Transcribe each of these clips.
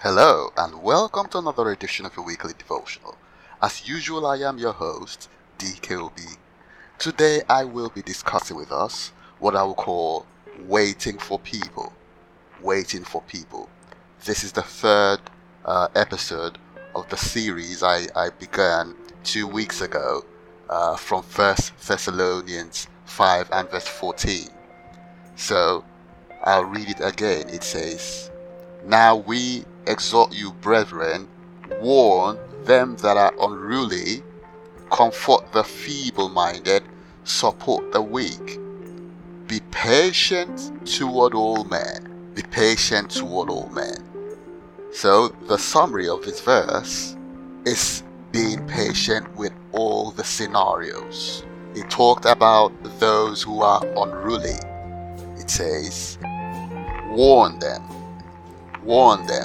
Hello, and welcome to another edition of your weekly devotional. As usual, I am your host, DKOB. Today, I will be discussing with us what I will call waiting for people. Waiting for people. This is the third episode of the series I began 2 weeks ago from 1 Thessalonians 5 and verse 14. So, I'll read it again. It says, "Now we exhort you, brethren, warn them that are unruly, comfort the feeble-minded, support the weak. Be patient toward all men." Be patient toward all men. So the summary of this verse is being patient with all the scenarios. It talked about those who are unruly. It says, warn them. Warn them.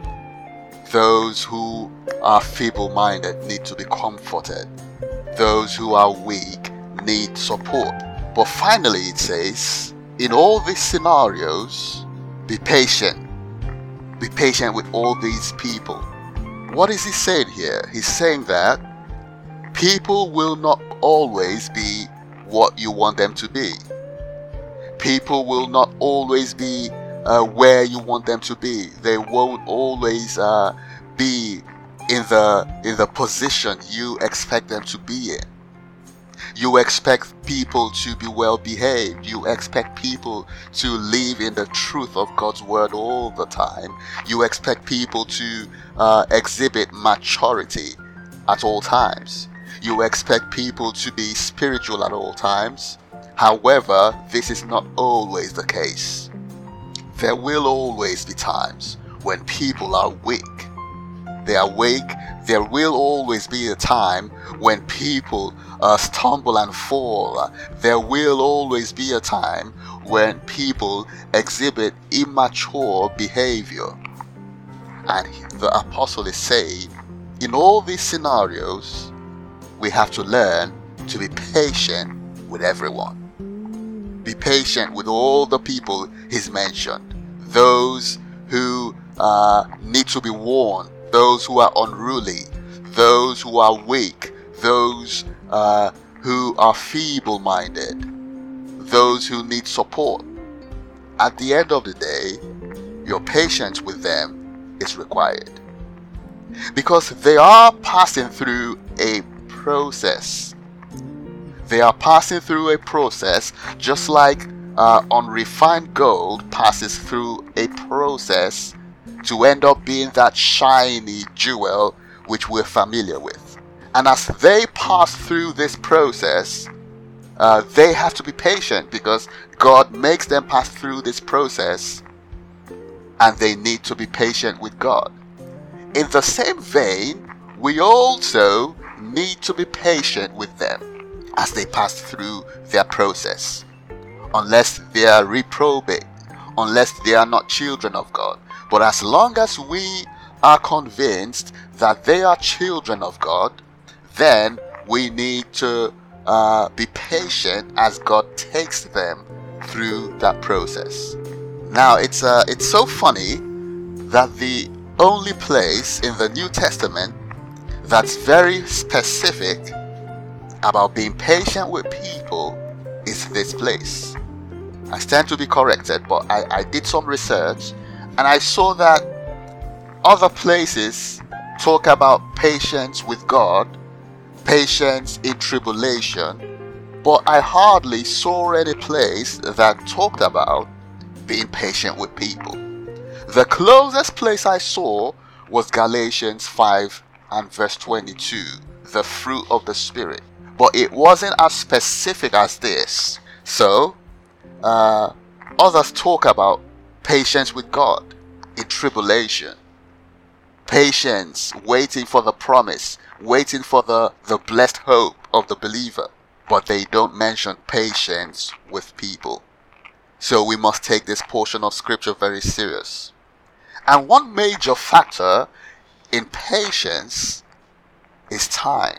Those who are feeble-minded need to be comforted. Those who are weak need support. But finally it says, in all these scenarios, be patient. Be patient with all these people. What is he saying here? He's saying that people will not always be what you want them to be. People will not always be where you want them to be. They won't always be in the position you expect them to be in. You expect people to be well behaved. You expect people to live in the truth of God's word all the time. You expect people to exhibit maturity at all times. You expect people to be spiritual at all times. However, this is not always the case. There will always be times when people are weak. They are weak. There will always be a time when people stumble and fall. There will always be a time when people exhibit immature behavior. And the apostle is saying, in all these scenarios, we have to learn to be patient with everyone. Be patient with all the people he's mentioned. Those who need to be warned, those who are unruly, those who are weak, those who are feeble-minded, those who need support. At the end of the day, your patience with them is required, because they are passing through a process. They are passing through a process just like unrefined gold passes through a process to end up being that shiny jewel which we're familiar with. And as they pass through this process, they have to be patient, because God makes them pass through this process, and they need to be patient with God. In the same vein, we also need to be patient with them as they pass through their process, unless they are reprobate, unless they are not children of God. But as long as we are convinced that they are children of God, then we need to be patient as God takes them through that process. Now, it's so funny that the only place in the New Testament that's very specific about being patient with people is this place. I stand to be corrected, but I did some research and I saw that other places talk about patience with God, patience in tribulation, but I hardly saw any place that talked about being patient with people. The closest place I saw was Galatians 5 and verse 22, the fruit of the Spirit. But it wasn't as specific as this. So, others talk about patience with God in tribulation. Patience, waiting for the promise, waiting for the blessed hope of the believer. But they don't mention patience with people. So we must take this portion of scripture very serious. And one major factor in patience is time.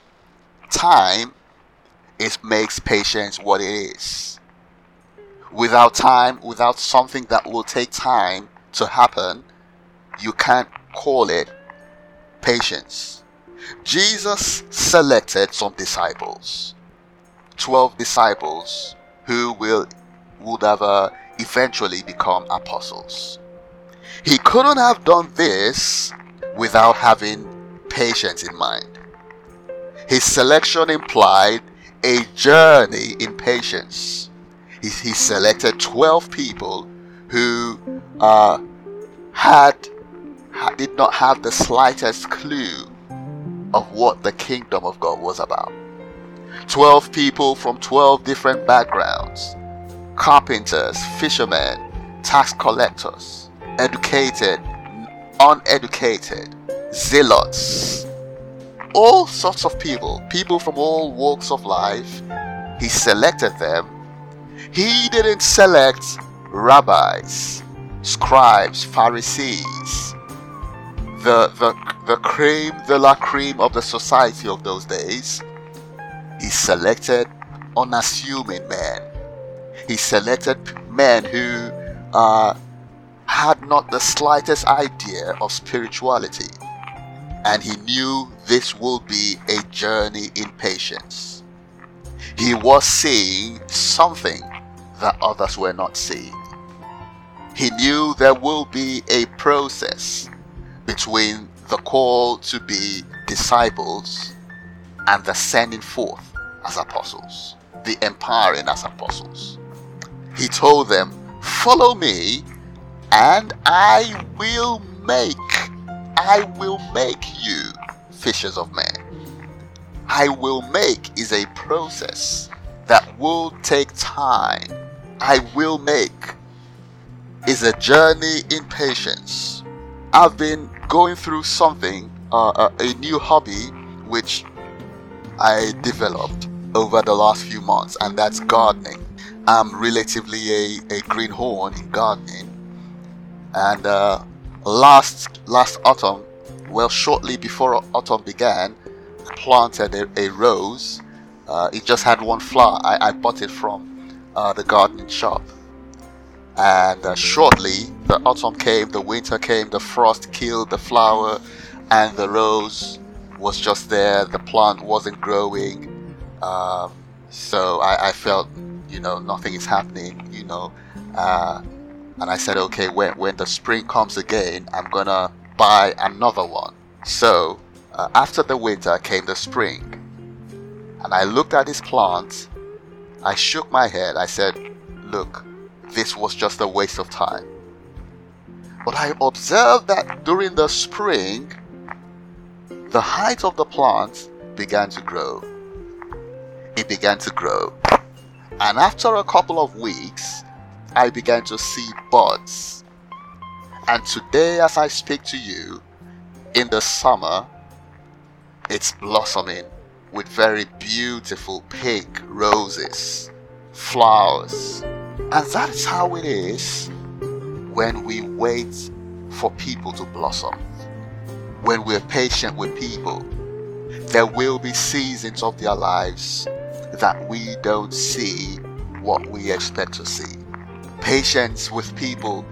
Time makes patience what it is. Without time, without something that will take time to happen, you can't call it patience. Jesus selected some disciples, 12 disciples who would have eventually become apostles. He couldn't have done this without having patience in mind. His selection implied a journey in patience. He selected 12 people who did not have the slightest clue of what the kingdom of God was about. 12 people from 12 different backgrounds: carpenters, fishermen, tax collectors, educated, uneducated, zealots, all sorts of people from all walks of life. He selected them. He didn't select rabbis, scribes, Pharisees, the creme de la creme of the society of those days. He selected unassuming men. He selected men who had not the slightest idea of spirituality. And he knew this would be a journey in patience. He was seeing something that others were not seeing. He knew there will be a process between the call to be disciples and the sending forth as apostles, the empowering as apostles. He told them, "Follow me, and I will make you fishers of men." I will make is a process that will take time. I will make is a journey in patience. I've been going through something, a new hobby which I developed over the last few months, and that's gardening. I'm relatively a greenhorn in gardening, and last autumn, well, shortly before autumn began, I planted a rose. It just had one flower. I bought it from the gardening shop, and shortly the autumn came, the winter came, the frost killed the flower, and the rose was just there. The plant wasn't growing, so I felt, nothing is happening, and I said, okay, when the spring comes again, I'm gonna buy another one. So after the winter came the spring, and I looked at this plant. I shook my head. I said, look, this was just a waste of time. But I observed that during the spring, the height of the plant began to grow. It began to grow. And after a couple of weeks, I began to see buds. And today, as I speak to you, in the summer, it's blossoming with very beautiful pink roses, flowers. And that is how it is when we wait for people to blossom. When we're patient with people, there will be seasons of their lives that we don't see what we expect to see. Patience with people,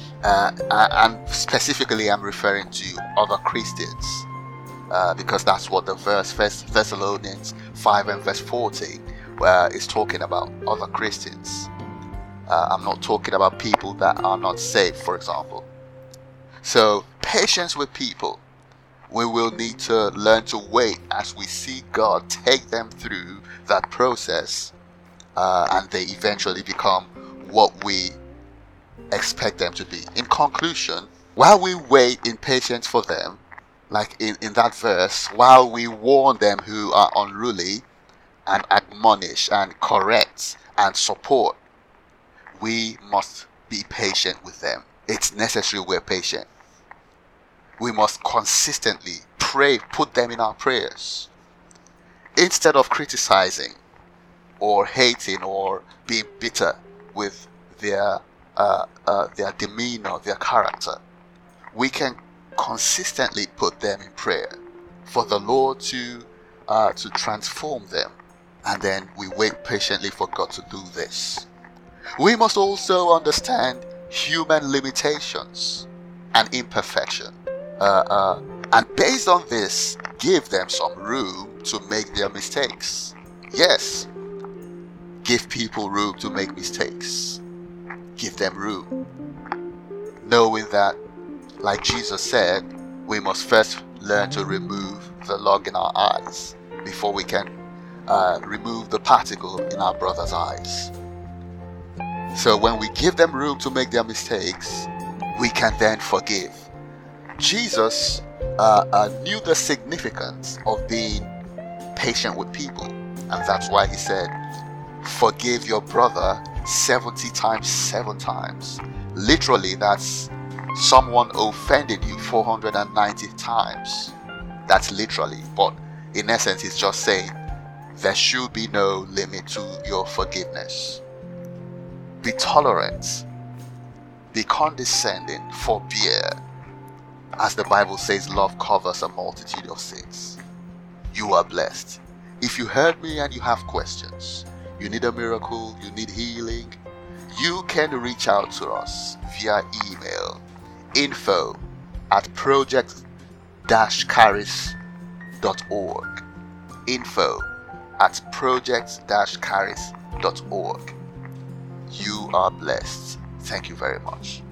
and specifically I'm referring to other Christians, because that's what the verse 1 Thessalonians 5 and verse 14 is talking about, other Christians. I'm not talking about people that are not saved, for example. So patience with people. We will need to learn to wait as we see God take them through that process, and they eventually become what we expect them to be. In conclusion, while we wait in patience for them, like in that verse, while we warn them who are unruly and admonish and correct and support, we must be patient with them. It's necessary we're patient. We must consistently pray, put them in our prayers. Instead of criticizing or hating or being bitter with their demeanor, their character, we can consistently put them in prayer for the Lord to transform them. And then we wait patiently for God to do this. We must also understand human limitations and imperfection. And based on this, give them some room to make their mistakes. Yes, give people room to make mistakes. Give them room. Knowing that, like Jesus said, we must first learn to remove the log in our eyes before we can remove the particle in our brother's eyes. So when we give them room to make their mistakes, we can then forgive. Jesus knew the significance of being patient with people, and that's why he said, forgive your brother 70 times 7 times. Literally, that's someone offended you 490 times. That's literally, but in essence, he's just saying there should be no limit to your forgiveness. Be tolerant, be condescending, forbear. As the Bible says, love covers a multitude of sins. You are blessed. If you heard me and you have questions, you need a miracle, you need healing, you can reach out to us via email, info@project-caris.org, info@project-caris.org. You are blessed. Thank you very much.